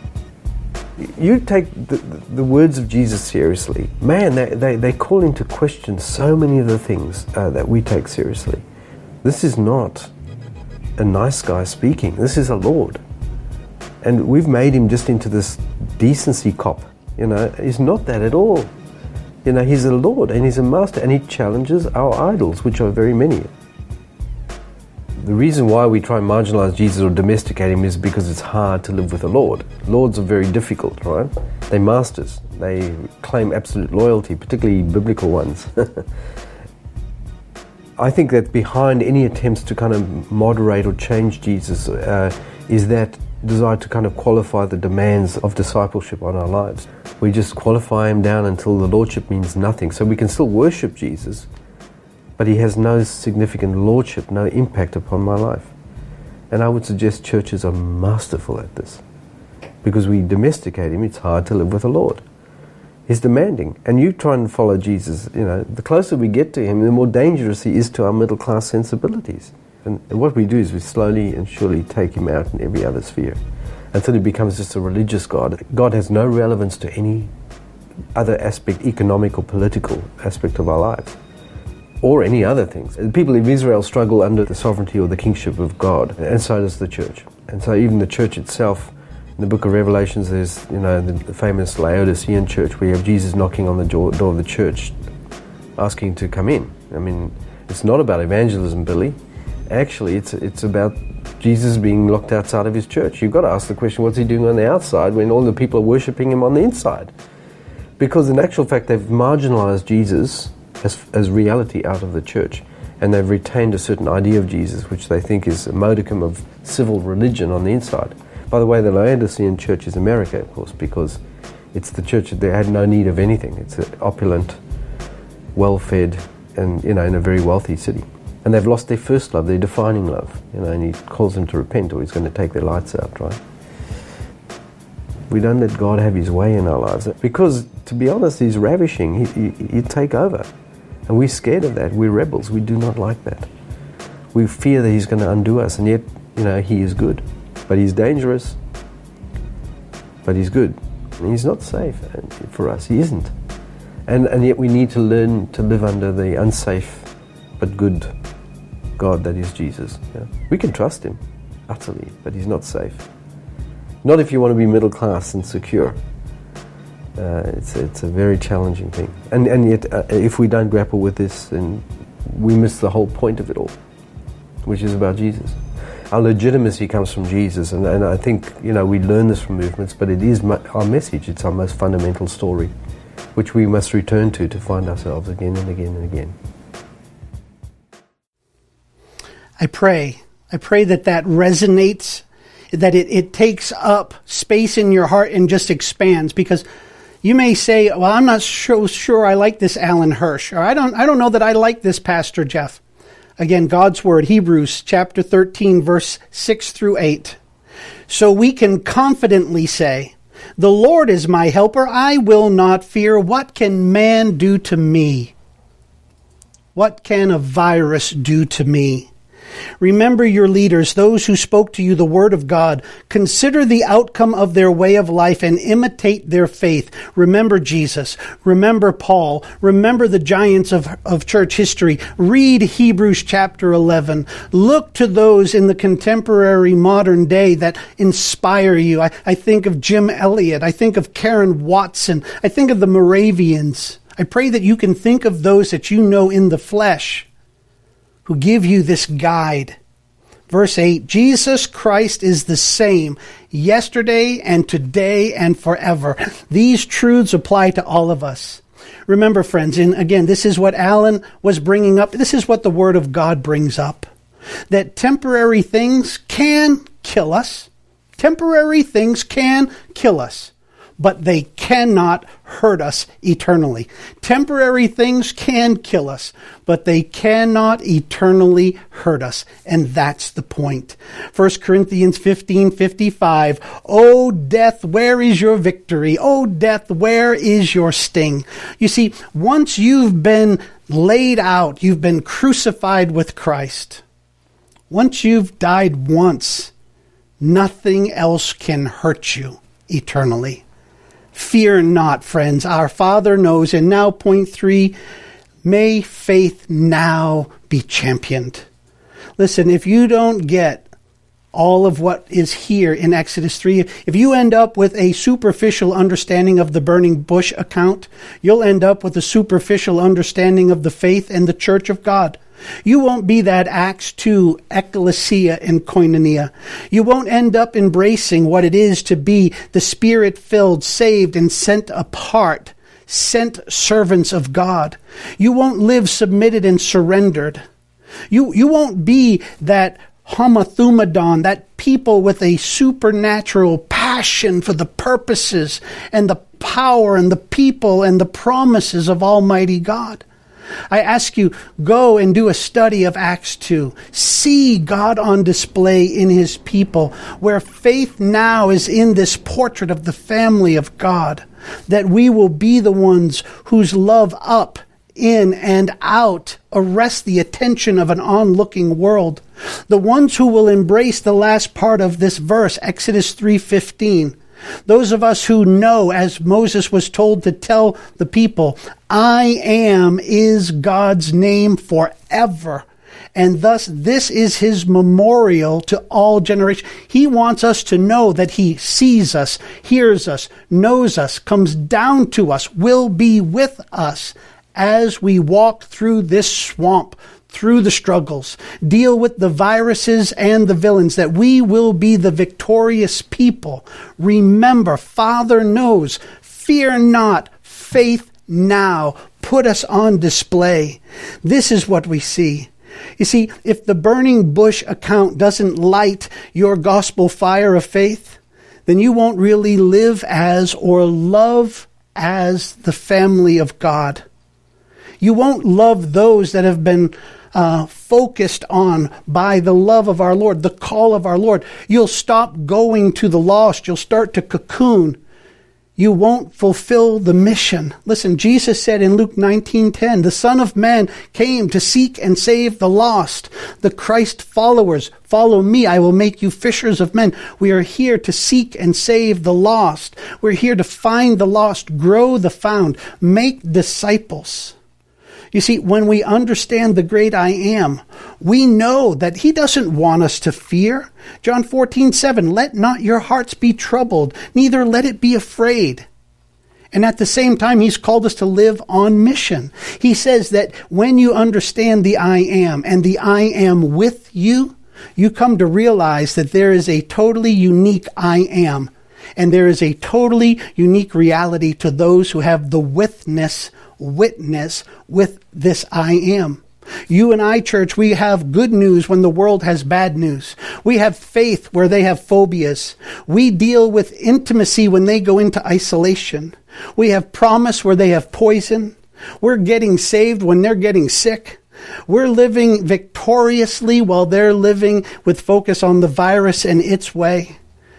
You take the, the words of Jesus seriously. Man, they, they, they call into question so many of the things uh, that we take seriously. This is not a nice guy speaking. This is a Lord. And we've made him just into this decency cop. You know, he's not that at all. You know, he's a Lord and he's a master, and he challenges our idols, which are very many. The reason why we try and marginalize Jesus or domesticate him is because it's hard to live with a Lord. Lords are very difficult, right? They're masters. They claim absolute loyalty, particularly biblical ones. I think that behind any attempts to kind of moderate or change Jesus uh, is that desire to kind of qualify the demands of discipleship on our lives. We just qualify him down until the lordship means nothing. So we can still worship Jesus, but he has no significant lordship, no impact upon my life. And I would suggest churches are masterful at this. Because we domesticate him, it's hard to live with a Lord. He's demanding. And you try and follow Jesus, you know, the closer we get to him, the more dangerous he is to our middle class sensibilities. And, and what we do is we slowly and surely take him out in every other sphere until he becomes just a religious God. God has no relevance to any other aspect, economic or political aspect of our lives, or any other things. The people of Israel struggle under the sovereignty or the kingship of God, and so does the church. And so even the church itself, in the book of Revelations, there's, you know, the, the famous Laodicean church where you have Jesus knocking on the door, door of the church, asking to come in. I mean, it's not about evangelism, Billy. Actually, it's it's about Jesus being locked outside of his church. You've got to ask the question, what's he doing on the outside when all the people are worshipping him on the inside? Because in actual fact, they've marginalized Jesus as, as reality out of the church, and they've retained a certain idea of Jesus, which they think is a modicum of civil religion on the inside. By the way, the Laodicean church is America, of course, because it's the church that they had no need of anything. It's an opulent, well-fed, and, you know, in a very wealthy city. And they've lost their first love, their defining love. You know, and he calls them to repent, or he's going to take their lights out, right? We don't let God have his way in our lives. Because, to be honest, he's ravishing. He, he, he'd take over. And we're scared of that. We're rebels. We do not like that. We fear that he's going to undo us. And yet, you know, he is good. But he's dangerous. But he's good. And he's not safe for us. He isn't. And, and yet we need to learn to live under the unsafe but good God that is Jesus. Yeah. We can trust him utterly, but he's not safe. Not if you want to be middle class and secure. Uh, it's it's a very challenging thing. And and yet, uh, if we don't grapple with this, then we miss the whole point of it all, which is about Jesus. Our legitimacy comes from Jesus, and, and I think, you know, we learn this from movements, but it is mu- our message. It's our most fundamental story, which we must return to to find ourselves again and again and again. I pray, I pray that that resonates, that it, it takes up space in your heart and just expands, because you may say, well, I'm not so sure I like this Alan Hirsch, or I don't, I don't know that I like this Pastor Jeff. Again, God's Word, Hebrews chapter thirteen, verse six through eight. So we can confidently say, the Lord is my helper, I will not fear. What can man do to me? What can a virus do to me? Remember your leaders, those who spoke to you the word of God. Consider the outcome of their way of life and imitate their faith. Remember Jesus. Remember Paul. Remember the giants of, of church history. Read Hebrews chapter eleven. Look to those in the contemporary modern day that inspire you. I, I think of Jim Elliot. I think of Karen Watson. I think of the Moravians. I pray that you can think of those that you know in the flesh, who give you this guide. Verse eight, Jesus Christ is the same yesterday and today and forever. These truths apply to all of us. Remember, friends, and again, this is what Alan was bringing up. This is what the Word of God brings up. That temporary things can kill us. Temporary things can kill us, but they cannot hurt us eternally. Temporary things can kill us, but they cannot eternally hurt us. And that's the point. First Corinthians fifteen fifty-five, O death, where is your victory? O death, where is your sting? You see, once you've been laid out, you've been crucified with Christ. Once you've died once, nothing else can hurt you eternally. Fear not, friends. Our Father knows. And now, point three, may faith now be championed. Listen, if you don't get all of what is here in Exodus three. If you end up with a superficial understanding of the burning bush account, you'll end up with a superficial understanding of the faith and the church of God. You won't be that Acts two ecclesia and koinonia. You won't end up embracing what it is to be the Spirit-filled, saved, and sent apart, sent servants of God. You won't live submitted and surrendered. You, you won't be that homathumadon, that people with a supernatural passion for the purposes and the power and the people and the promises of Almighty God. I ask you, go and do a study of Acts two. See God on display in his people, where faith now is in this portrait of the family of God, that we will be the ones whose love up, in, and out arrest the attention of an onlooking world. The ones who will embrace the last part of this verse, Exodus three fifteen. Those of us who know, as Moses was told to tell the people, I am is God's name forever. And thus, this is his memorial to all generations. He wants us to know that he sees us, hears us, knows us, comes down to us, will be with us as we walk through this swamp, through the struggles, deal with the viruses and the villains, that we will be the victorious people. Remember, Father knows, fear not, faith now, put us on display. This is what we see. You see, if the burning bush account doesn't light your gospel fire of faith, then you won't really live as or love as the family of God. You won't love those that have been Uh, focused on by the love of our Lord, the call of our Lord. You'll stop going to the lost. You'll start to cocoon. You won't fulfill the mission. Listen, Jesus said in Luke nineteen ten, the Son of Man came to seek and save the lost. The Christ followers, follow me, I will make you fishers of men. We are here to seek and save the lost. We're here to find the lost, grow the found, make disciples. You see, when we understand the great I am, we know that he doesn't want us to fear. John fourteen seven, let not your hearts be troubled, neither let it be afraid. And at the same time, he's called us to live on mission. He says that when you understand the I am and the I am with you, you come to realize that there is a totally unique I am. And there is a totally unique reality to those who have the witness witness with this I am. You and I, church, we have good news when the world has bad news. We have faith where they have phobias. We deal with intimacy when they go into isolation. We have promise where they have poison. We're getting saved when they're getting sick. We're living victoriously while they're living with focus on the virus and its way.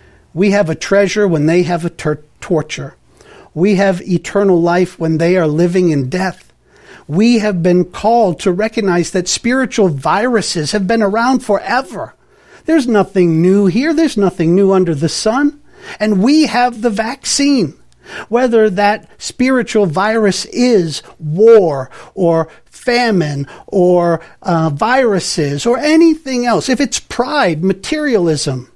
We have a treasure when they have a ter- torture. We have eternal life when they are living in death. We have been called to recognize that spiritual viruses have been around forever. There's nothing new here. There's nothing new under the sun. And we have the vaccine. Whether that spiritual virus is war or famine or uh, viruses or anything else, if it's pride, materialism,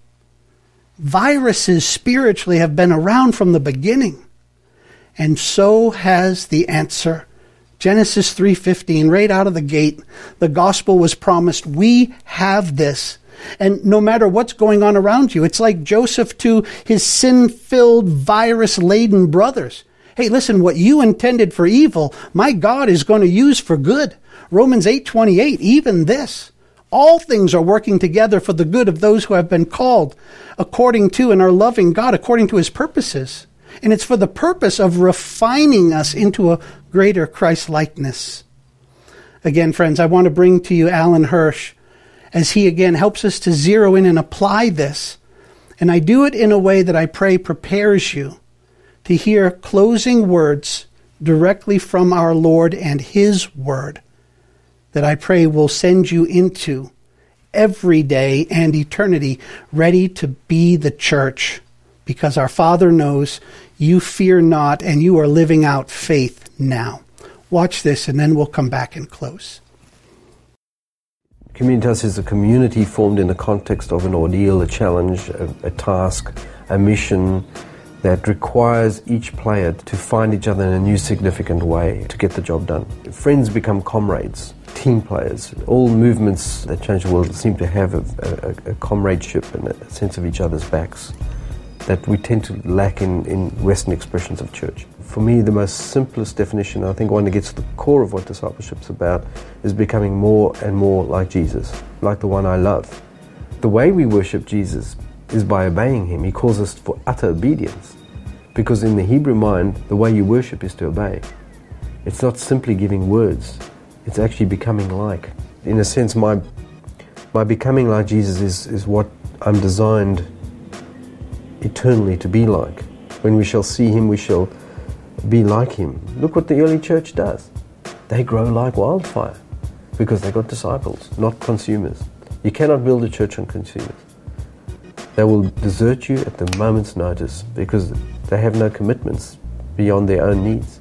viruses spiritually have been around from the beginning. And so has the answer. Genesis three fifteen, right out of the gate, the gospel was promised. We have this. And no matter what's going on around you, it's like Joseph to his sin-filled, virus-laden brothers. Hey, listen, what you intended for evil, my God is going to use for good. Romans eight twenty-eight, even this. All things are working together for the good of those who have been called according to and are loving God according to his purposes. And it's for the purpose of refining us into a greater Christ-likeness. Again, friends, I want to bring to you Alan Hirsch as he again helps us to zero in and apply this. And I do it in a way that I pray prepares you to hear closing words directly from our Lord and his word that I pray will send you into every day and eternity ready to be the church, because our Father knows you fear not and you are living out faith now. Watch this and then we'll come back and close. Communitas is a community formed in the context of an ordeal, a challenge, a, a task, a mission that requires each player to find each other in a new significant way to get the job done. Friends become comrades, team players. All movements that change the world seem to have a, a, a comradeship and a sense of each other's backs that we tend to lack in, in Western expressions of church. For me, the most simplest definition, I think one that gets to the core of what discipleship's about, is becoming more and more like Jesus, like the one I love. The way we worship Jesus is by obeying him. He calls us for utter obedience, because in the Hebrew mind, the way you worship is to obey. It's not simply giving words, it's actually becoming like. In a sense, my my becoming like Jesus is, is what I'm designed eternally to be like. When we shall see him, we shall be like him. Look what the early church does. They grow like wildfire because they got disciples, not consumers. You cannot build a church on consumers. They will desert you at the moment's notice because they have no commitments beyond their own needs.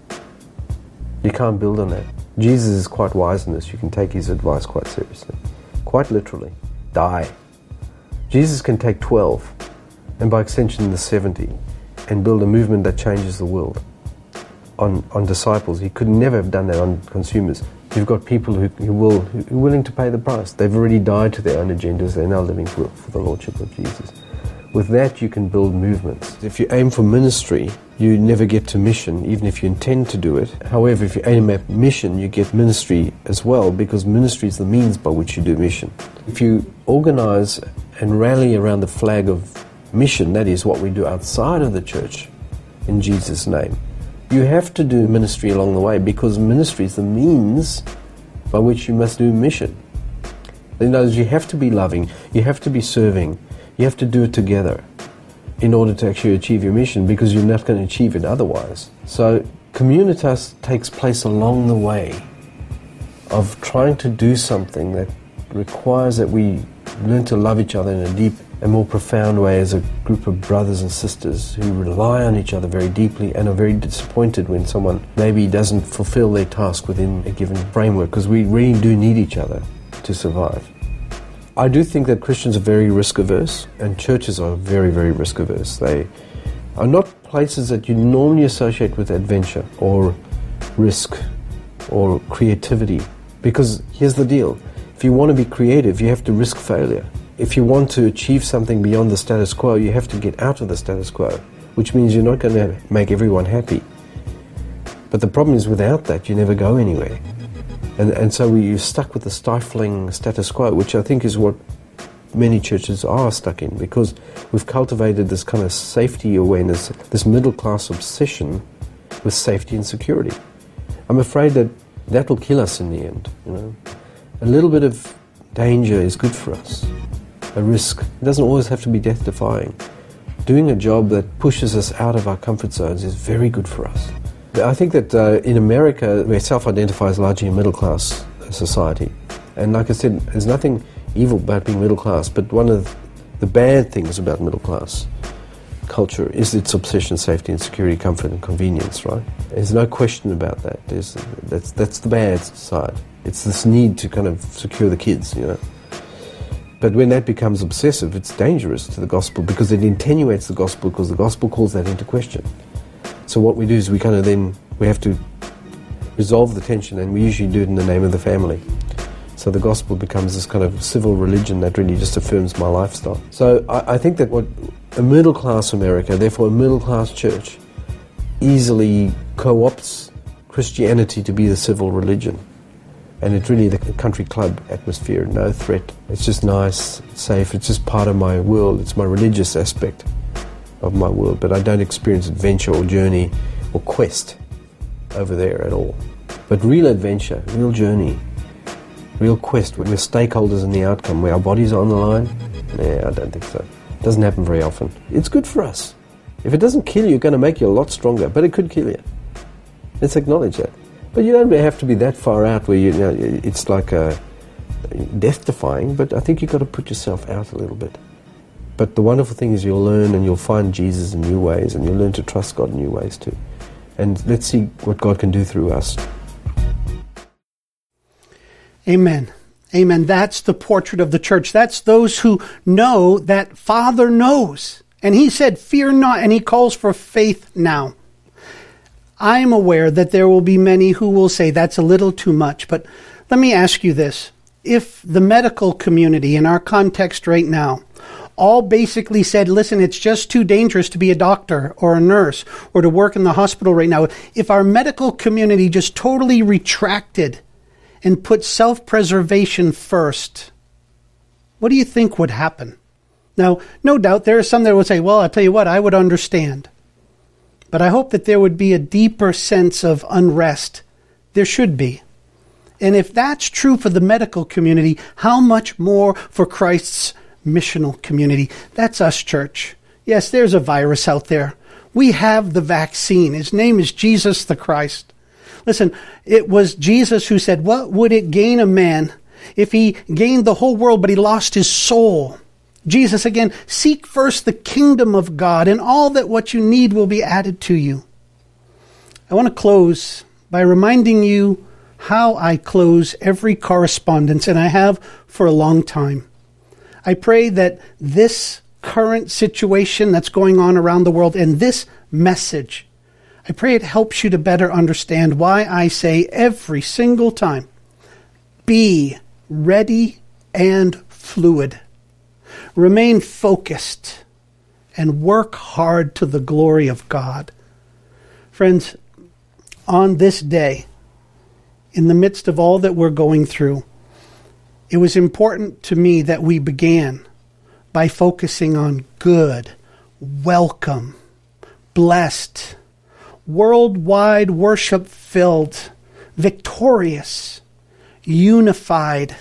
You can't build on that. Jesus is quite wise in this. You can take his advice quite seriously, quite literally. Die. Jesus can take twelve, and by extension the seventy, and build a movement that changes the world on, on disciples. He could never have done that on consumers. You've got people who, who will who are willing to pay the price. They've already died to their own agendas. They're now living for, for the Lordship of Jesus. With that, you can build movements. If you aim for ministry, you never get to mission, even if you intend to do it. However, if you aim at mission, you get ministry as well, because ministry is the means by which you do mission. If you organize and rally around the flag of mission, that is what we do outside of the church, in Jesus' name, you have to do ministry along the way, because ministry is the means by which you must do mission. In other words, you have to be loving, you have to be serving, you have to do it together in order to actually achieve your mission, because you're not going to achieve it otherwise. So Communitas takes place along the way of trying to do something that requires that we learn to love each other in a deep and more profound way as a group of brothers and sisters who rely on each other very deeply and are very disappointed when someone maybe doesn't fulfill their task within a given framework, because we really do need each other to survive. I do think that Christians are very risk-averse, and churches are very, very risk-averse. They are not places that you normally associate with adventure or risk or creativity, because here's the deal. If you want to be creative, you have to risk failure. If you want to achieve something beyond the status quo, you have to get out of the status quo, which means you're not going to make everyone happy. But the problem is, without that, you never go anywhere. And, and so we, you're stuck with the stifling status quo, which I think is what many churches are stuck in, because we've cultivated this kind of safety awareness, this middle-class obsession with safety and security. I'm afraid that that will kill us in the end. You know, a little bit of danger is good for us. A risk. It doesn't always have to be death-defying. Doing a job that pushes us out of our comfort zones is very good for us. I think that uh, in America, we self-identify as largely a middle-class society. And like I said, there's nothing evil about being middle-class, but one of the bad things about middle-class culture is its obsession, safety and security, comfort and convenience, right? There's no question about that. There's, that's, that's the bad side. It's this need to kind of secure the kids, you know. But when that becomes obsessive, it's dangerous to the gospel, because it attenuates the gospel, because the gospel calls that into question. So what we do is we kind of then, we have to resolve the tension, and we usually do it in the name of the family. So the gospel becomes this kind of civil religion that really just affirms my lifestyle. So I, I think that what a middle-class America, therefore a middle-class church, easily co-opts Christianity to be the civil religion. And it's really the country club atmosphere, no threat. It's just nice, safe, it's just part of my world, it's my religious aspect of my world, but I don't experience adventure or journey or quest over there at all. But real adventure, real journey, real quest, where we're stakeholders in the outcome, where our bodies are on the line, nah, I don't think so. It doesn't happen very often. It's good for us. If it doesn't kill you, it's going to make you a lot stronger, but it could kill you. Let's acknowledge that. But you don't have to be that far out where you, you know, it's like a death-defying, but I think you've got to put yourself out a little bit. But the wonderful thing is you'll learn and you'll find Jesus in new ways, and you'll learn to trust God in new ways too. And let's see what God can do through us. Amen. Amen. That's the portrait of the church. That's those who know that Father knows. And he said, fear not, and he calls for faith now. I'm aware that there will be many who will say that's a little too much, but let me ask you this. If the medical community in our context right now all basically said, listen, it's just too dangerous to be a doctor or a nurse or to work in the hospital right now, if our medical community just totally retracted and put self-preservation first, what do you think would happen? Now, no doubt there are some that would say, well, I'll tell you what, I would understand. But I hope that there would be a deeper sense of unrest. There should be. And if that's true for the medical community, how much more for Christ's missional community? That's us, church. Yes, there's a virus out there. We have the vaccine. His name is Jesus the Christ. Listen, it was Jesus who said, what would it gain a man if he gained the whole world but he lost his soul? Jesus again, seek first the kingdom of God, and all that what you need will be added to you. I want to close by reminding you how I close every correspondence, and I have for a long time. I pray that this current situation that's going on around the world and this message, I pray it helps you to better understand why I say every single time, be ready and fluid. Remain focused and work hard to the glory of God. Friends, on this day, in the midst of all that we're going through, it was important to me that we began by focusing on good, welcome, blessed, worldwide worship-filled, victorious, unified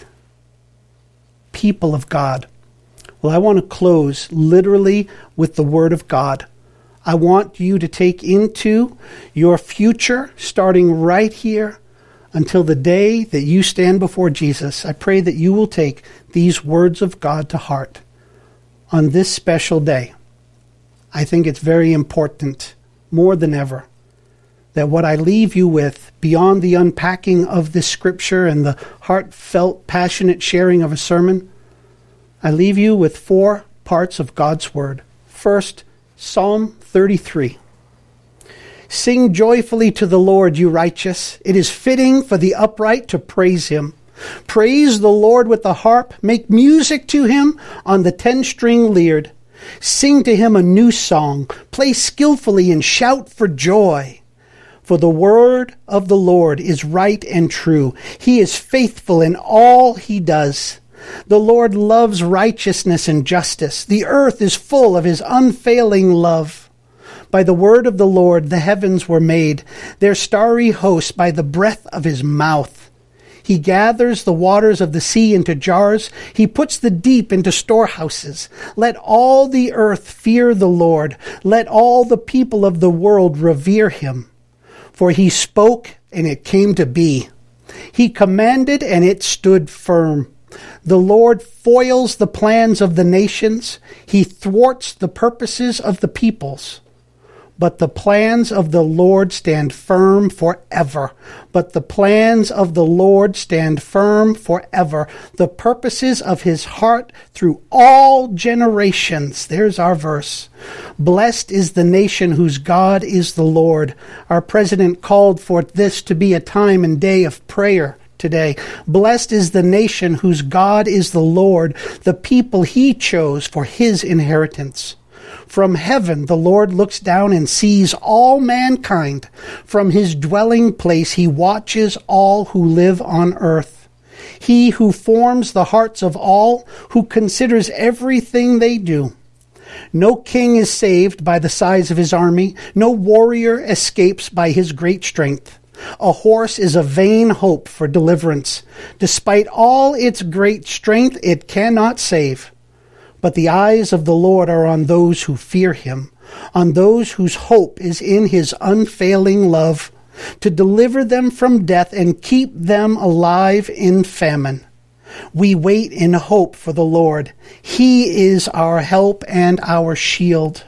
people of God. Well, I want to close literally with the Word of God. I want you to take into your future, starting right here, until the day that you stand before Jesus. I pray that you will take these words of God to heart on this special day. I think it's very important, more than ever, that what I leave you with, beyond the unpacking of this scripture and the heartfelt, passionate sharing of a sermon, I leave you with four parts of God's Word. First, Psalm thirty-three. Sing joyfully to the Lord, you righteous. It is fitting for the upright to praise him. Praise the Lord with the harp. Make music to him on the ten-string lyre. Sing to him a new song. Play skillfully and shout for joy. For the word of the Lord is right and true. He is faithful in all he does. The Lord loves righteousness and justice. The earth is full of his unfailing love. By the word of the Lord the heavens were made, their starry host by the breath of his mouth. He gathers the waters of the sea into jars. He puts the deep into storehouses. Let all the earth fear the Lord. Let all the people of the world revere him. For he spoke, and it came to be. He commanded, and it stood firm. The Lord foils the plans of the nations. He thwarts the purposes of the peoples. But the plans of the Lord stand firm forever. But the plans of the Lord stand firm forever. The purposes of his heart through all generations. There's our verse. Blessed is the nation whose God is the Lord. Our president called for this to be a time and day of prayer today. Blessed is the nation whose God is the Lord, the people he chose for his inheritance. From heaven the Lord looks down and sees all mankind. From his dwelling place he watches all who live on earth. He who forms the hearts of all, who considers everything they do. No king is saved by the size of his army. No warrior escapes by his great strength. A horse is a vain hope for deliverance. Despite all its great strength, it cannot save. But the eyes of the Lord are on those who fear him, on those whose hope is in his unfailing love, to deliver them from death and keep them alive in famine. We wait in hope for the Lord. He is our help and our shield.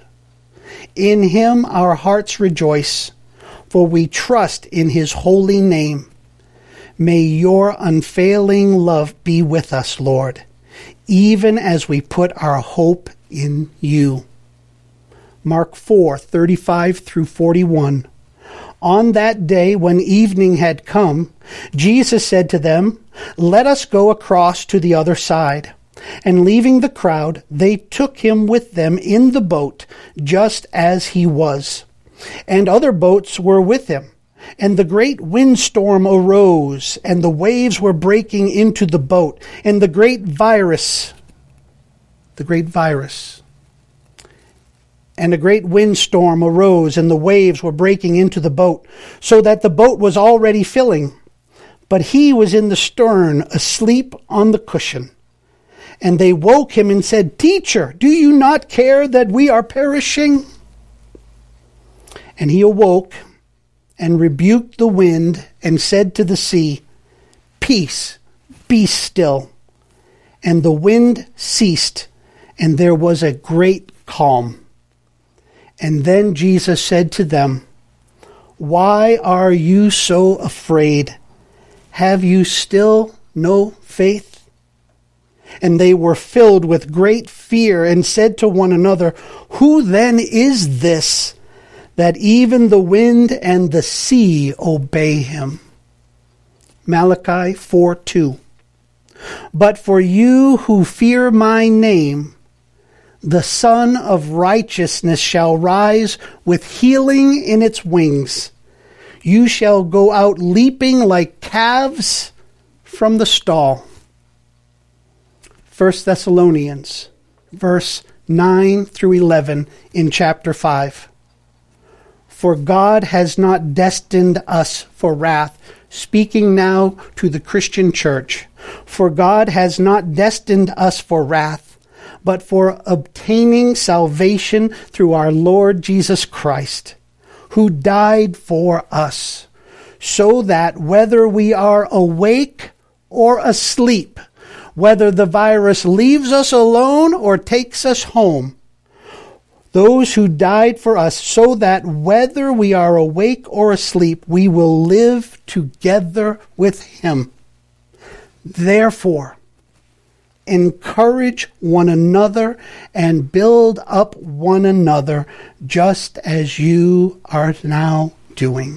In him our hearts rejoice, for we trust in his holy name. May your unfailing love be with us, Lord, even as we put our hope in you. Mark four, thirty-five through forty-one. On that day when evening had come, Jesus said to them, "Let us go across to the other side." And leaving the crowd, they took him with them in the boat, just as he was. And other boats were with him. And the great windstorm arose, and the waves were breaking into the boat, and the great virus, the great virus, and a great windstorm arose, and the waves were breaking into the boat, so that the boat was already filling. But he was in the stern, asleep on the cushion. And they woke him and said, "Teacher, do you not care that we are perishing?" And he awoke and rebuked the wind and said to the sea, "Peace, be still." And the wind ceased, and there was a great calm. And then Jesus said to them, "Why are you so afraid? Have you still no faith?" And they were filled with great fear and said to one another, "Who then is this, that even the wind and the sea obey him?" Malachi four two. But for you who fear my name, the Son of Righteousness shall rise with healing in its wings. You shall go out leaping like calves from the stall. First Thessalonians, verse nine through eleven in chapter five. For God has not destined us for wrath, speaking now to the Christian church. For God has not destined us for wrath, but for obtaining salvation through our Lord Jesus Christ, who died for us, so that whether we are awake or asleep, whether the virus leaves us alone or takes us home, those who died for us, so that whether we are awake or asleep, we will live together with him. Therefore, encourage one another and build up one another, just as you are now doing.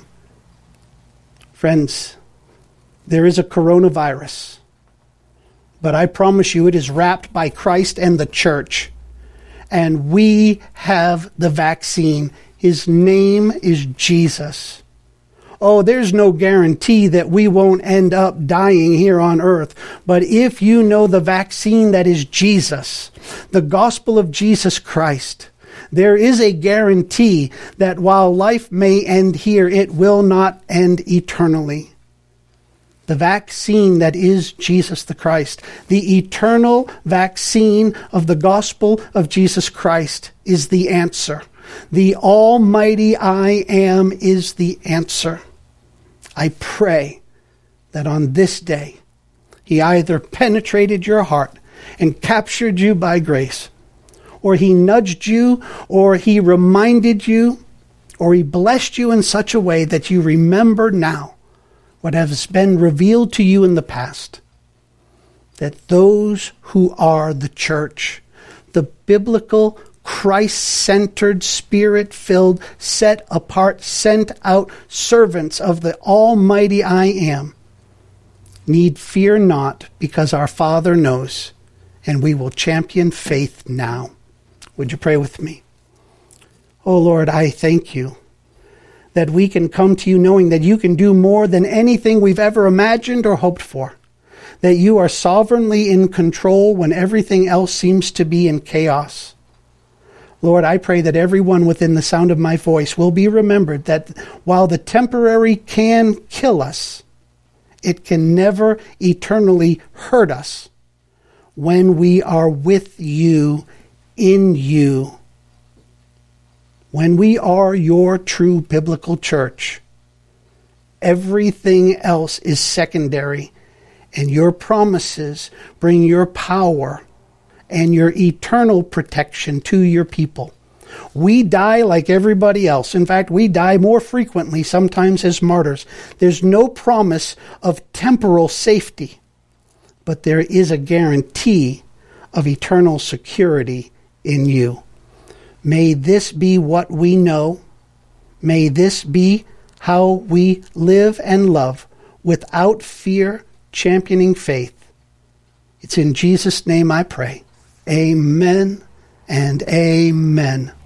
Friends, there is a coronavirus, but I promise you it is wrapped by Christ and the church. And we have the vaccine. His name is Jesus. Oh, there's no guarantee that we won't end up dying here on earth. But if you know the vaccine that is Jesus, the gospel of Jesus Christ, there is a guarantee that while life may end here, it will not end eternally. The vaccine that is Jesus the Christ, the eternal vaccine of the gospel of Jesus Christ is the answer. The almighty I am is the answer. I pray that on this day, he either penetrated your heart and captured you by grace, or he nudged you, or he reminded you, or he blessed you in such a way that you remember now what has been revealed to you in the past, that those who are the church, the biblical, Christ-centered, Spirit-filled, set-apart, sent-out servants of the almighty I am, need fear not, because our Father knows, and we will champion faith now. Would you pray with me? Oh Lord, I thank you that we can come to you knowing that you can do more than anything we've ever imagined or hoped for, that you are sovereignly in control when everything else seems to be in chaos. Lord, I pray that everyone within the sound of my voice will be remembered that while the temporary can kill us, it can never eternally hurt us when we are with you, in you. When we are your true biblical church, everything else is secondary, and your promises bring your power and your eternal protection to your people. We die like everybody else. In fact, we die more frequently, sometimes as martyrs. There's no promise of temporal safety, but there is a guarantee of eternal security in you. May this be what we know. May this be how we live and love without fear, championing faith. It's in Jesus' name I pray. Amen and amen.